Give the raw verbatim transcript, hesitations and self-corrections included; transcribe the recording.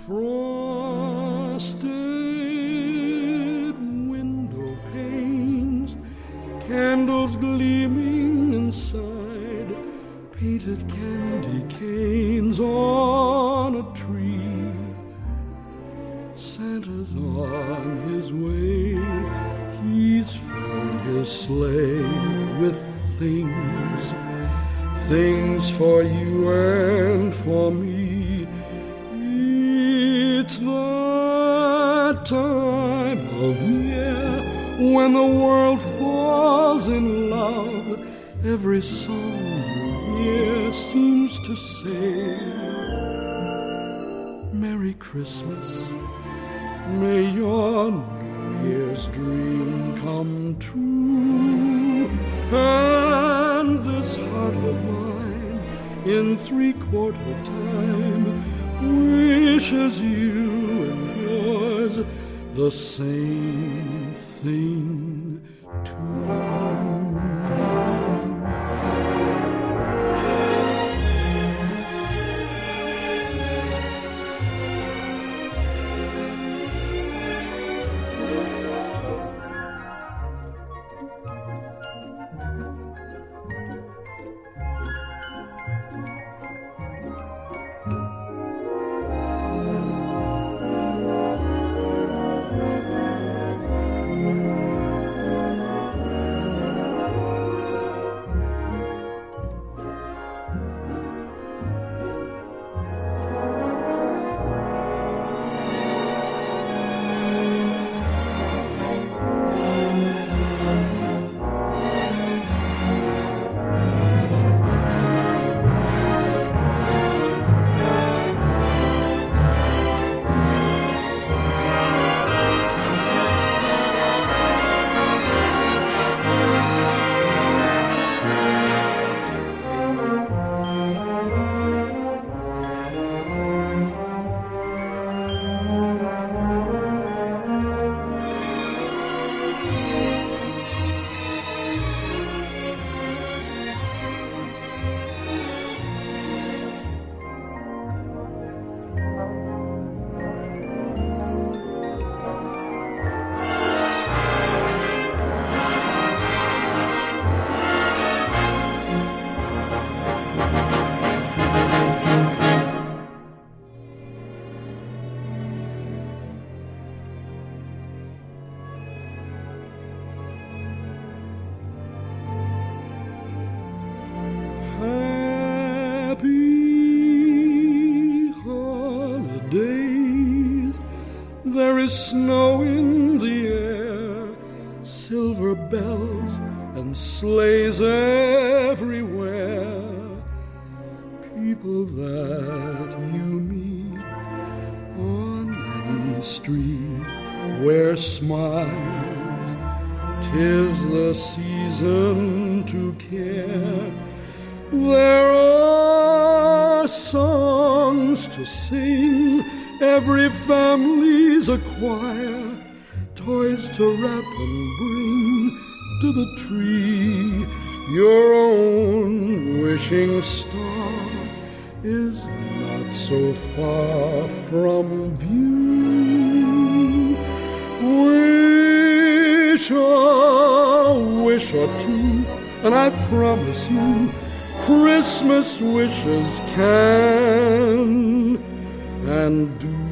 Frosted window panes, candles gleaming inside, painted candy canes on a tree. Santa's on his way, he's filled his sleigh with things, things for you and for me. It's the time of year when the world falls in love. Every song you hear seems to say, Merry Christmas, may your New Year's dream come true. And this heart of mine in three-quarter time wishes you and yours the same thing too. There is snow in the air, silver bells and sleighs everywhere. People that you meet on any street wear smiles. 'Tis the season to care. There are songs to sing, every family's a choir, toys to wrap and bring to the tree. Your own wishing star is not so far from view. Wish a wish or two, and I promise you Christmas wishes can and do